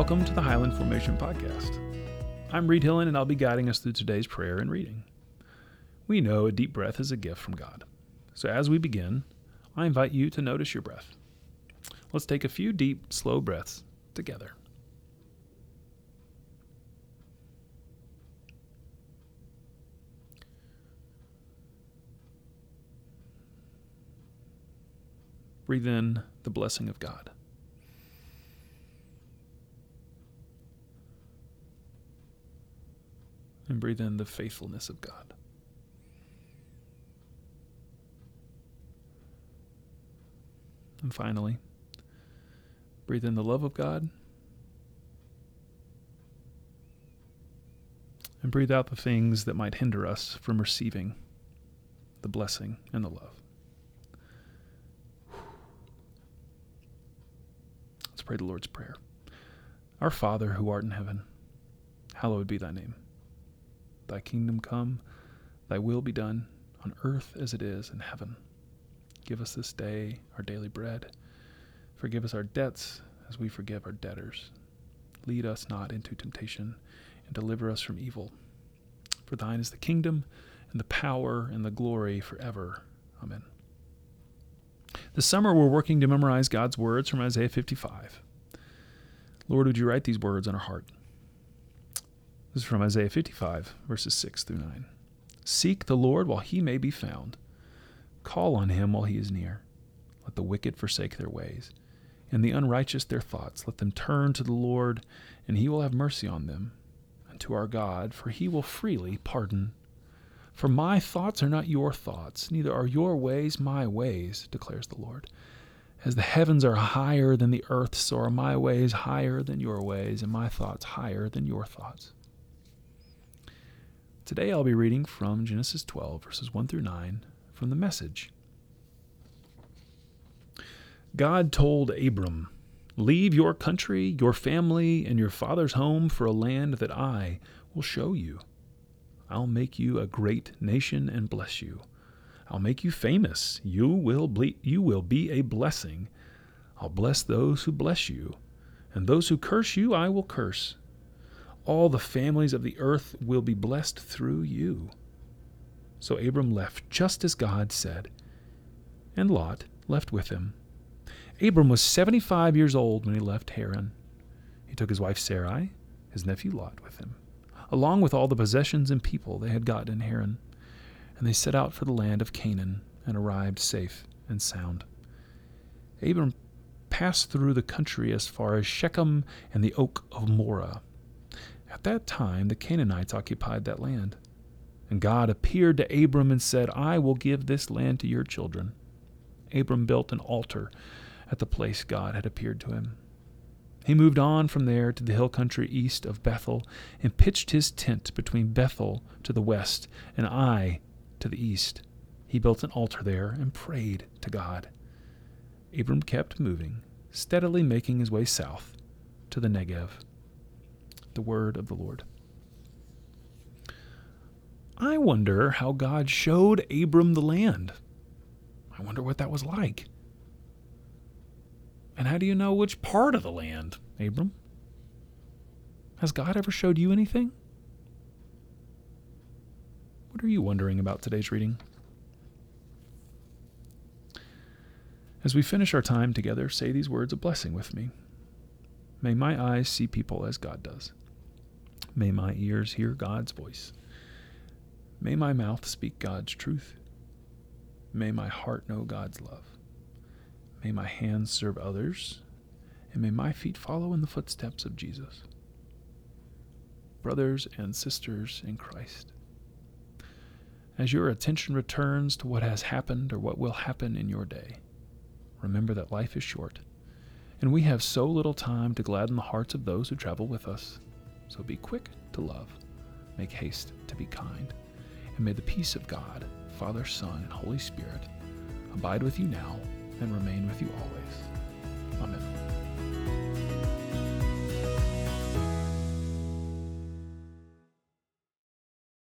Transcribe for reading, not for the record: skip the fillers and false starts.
welcome to the Highland Formation Podcast. I'm Reed Hillen, and I'll be guiding us through today's prayer and reading. We know a deep breath is a gift from God. So as we begin, I invite you to notice your breath. Let's take a few deep, slow breaths together. Breathe in the blessing of God. And breathe in the faithfulness of God. And finally, breathe in the love of God. And breathe out the things that might hinder us from receiving the blessing and the love. Let's pray the Lord's Prayer. Our Father, who art in heaven, hallowed be thy name. Thy kingdom come, thy will be done, on earth as it is in heaven. Give us this day our daily bread. Forgive us our debts as we forgive our debtors. Lead us not into temptation, and deliver us from evil. For thine is the kingdom, and the power, and the glory forever. Amen. This summer we're working to memorize God's words from Isaiah 55. Lord, would you write these words on our heart? This is from Isaiah 55, verses 6 through 9. Seek the Lord while he may be found. Call on him while he is near. Let the wicked forsake their ways, and the unrighteous their thoughts. Let them turn to the Lord, and he will have mercy on them, and to our God, for he will freely pardon. For my thoughts are not your thoughts, neither are your ways my ways, declares the Lord. As the heavens are higher than the earth, so are my ways higher than your ways, and my thoughts higher than your thoughts. Today I'll be reading from Genesis 12, verses 1 through 9, from the Message. God told Abram, "Leave your country, your family, and your father's home for a land that I will show you. I'll make you a great nation and bless you. I'll make you famous. You will be a blessing. I'll bless those who bless you, and those who curse you I will curse. All the families of the earth will be blessed through you." So Abram left just as God said, and Lot left with him. Abram was 75 years old when he left Haran. He took his wife Sarai, his nephew Lot, with him, along with all the possessions and people they had gotten in Haran, and they set out for the land of Canaan and arrived safe and sound. Abram passed through the country as far as Shechem and the oak of Moreh. At that time, the Canaanites occupied that land. And God appeared to Abram and said, "I will give this land to your children." Abram built an altar at the place God had appeared to him. He moved on from there to the hill country east of Bethel and pitched his tent between Bethel to the west and Ai to the east. He built an altar there and prayed to God. Abram kept moving, steadily making his way south to the Negev. The word of the Lord. I wonder how God showed Abram the land. I wonder what that was like. And how do you know which part of the land, Abram? Has God ever showed you anything? What are you wondering about today's reading? As we finish our time together, say these words of blessing with me. May my eyes see people as God does. May my ears hear God's voice. May my mouth speak God's truth. May my heart know God's love. May my hands serve others, and may my feet follow in the footsteps of Jesus. Brothers and sisters in Christ, as your attention returns to what has happened or what will happen in your day, remember that life is short, and we have so little time to gladden the hearts of those who travel with us. So be quick to love, make haste to be kind, and may the peace of God, Father, Son, and Holy Spirit abide with you now and remain with you always.